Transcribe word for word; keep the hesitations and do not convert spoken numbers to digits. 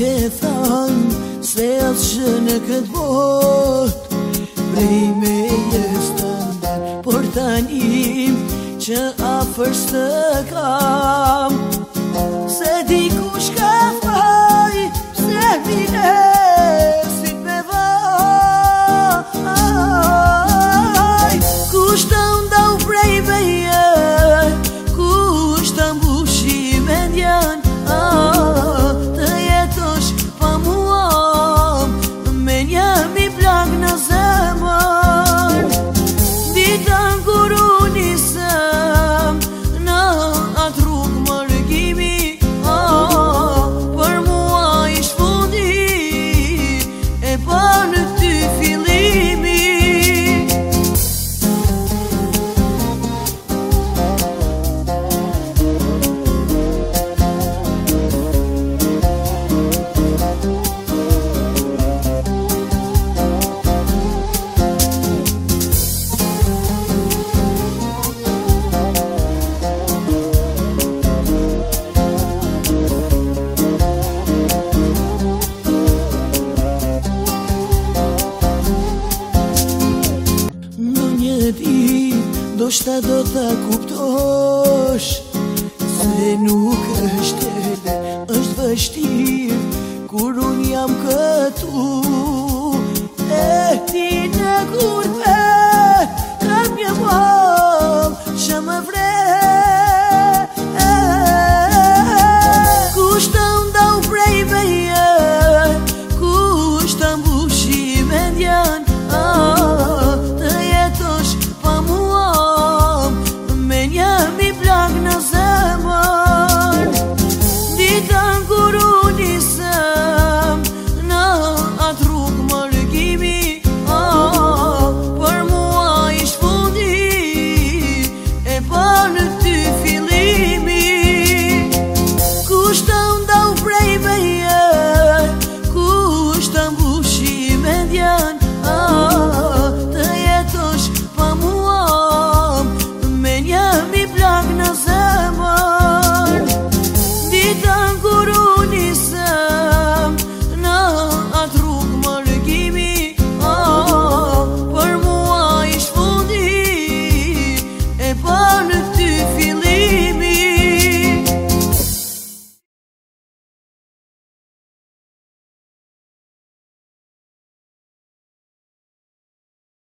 ke thanë se as që në këtë bot prej me jes të ndër, por tani që afer së kam se dikush ka faj se vine si me vaj kush të ndau prej beje, kush të mbushi me ndjan të jetosh pa mua me një mi plak në zemër ditën kur u nisëm në atë rrug mërgimi për mua ish fundi e pa në ty fillimi. Do shta do ta kuptosh se nuk është edhe, është vështirë kur unë jam këtu e ti në kur